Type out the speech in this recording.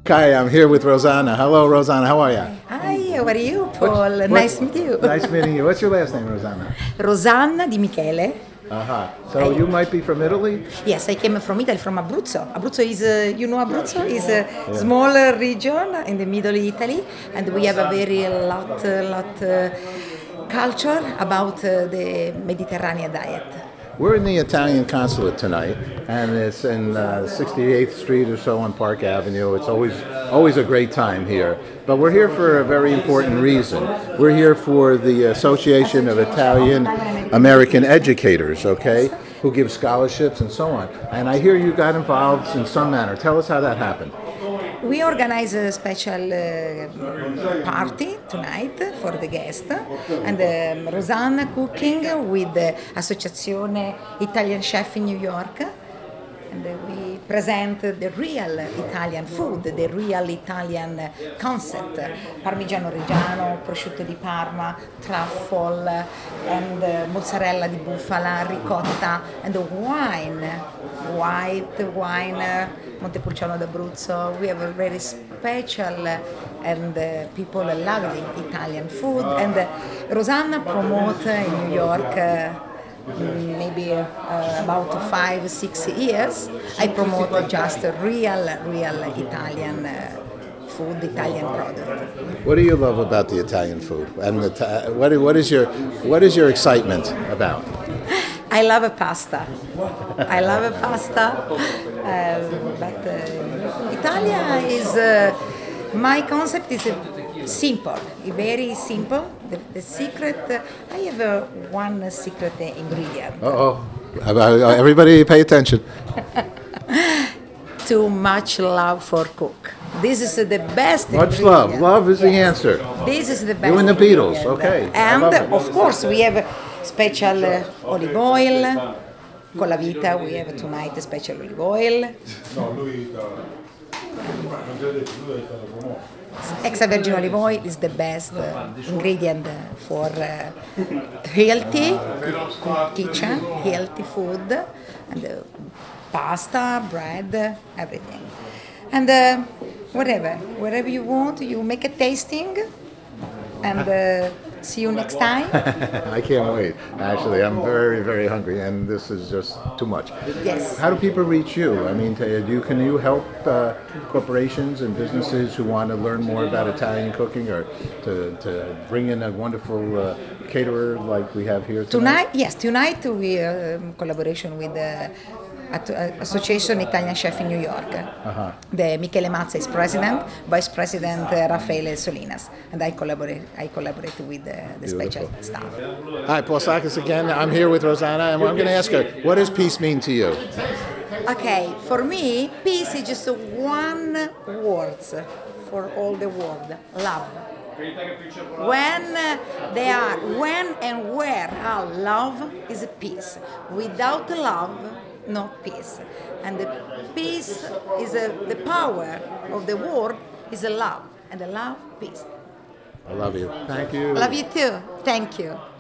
Hi, I'm here with Rosanna. Hello, Rosanna. How are you? Hi, how are you, Paul? Nice to meet you. Nice meeting you. What's your last name, Rosanna? Rosanna Di Michele. So you might be from Italy? Yes, I came from Italy, from Abruzzo. Abruzzo is, Abruzzo is a small region in the middle Italy, and we have a very lot culture about the Mediterranean diet. We're in the Italian consulate tonight, and it's in 68th Street or so on Park Avenue. It's always a great time here. But we're here for a very important reason. We're here for the Association of Italian American Educators, okay, who give scholarships and so on. And I hear you got involved in some manner. Tell us how that happened. We organize a special party tonight for the guests, and Rosanna cooking with the Associazione Italian Chef in New York, and we present the real Italian food, the real Italian concept: Parmigiano Reggiano, prosciutto di Parma, truffle, and mozzarella di bufala, ricotta, and the white wine, Montepulciano d'Abruzzo. We have a very special, and people love the Italian food. And Rosanna promote in New York maybe about 5-6 years. I promote just real Italian food, Italian product. What do you love about the Italian food? And what is your excitement about? I love a pasta. But Italia is my concept is simple, very simple. The secret, I have one secret ingredient. Everybody pay attention. Too much love for cook. This is the best Much ingredient. love is the answer. This is the best. You and the Beatles, ingredient. okay. And of course we have special olive oil. Con la vita we have tonight special olive oil. Extra virgin olive oil is the best ingredient for healthy kitchen, healthy food, and pasta, bread, everything. And wherever you want, you make a tasting, and see you next time. I can't wait. Actually, I'm very, very hungry, and this is just too much. Yes. How do people reach you? I mean, can you help corporations and businesses who want to learn more about Italian cooking, or to bring in a wonderful caterer like we have here tonight? Tonight we collaboration with the Association Italian Chef in New York. The Michele Mazza is president, vice president Raffaele Solinas, and I collaborate with the special staff. Hi, Paul Sakis again. I'm here with Rosanna, and I'm going to ask her, what does peace mean to you? Okay, for me, peace is just one word for all the world: love. When and where love is peace. Without love, no peace. And the peace is the power of the word is a love, and the love, peace. I love you. Thank you. Love you too. Thank you.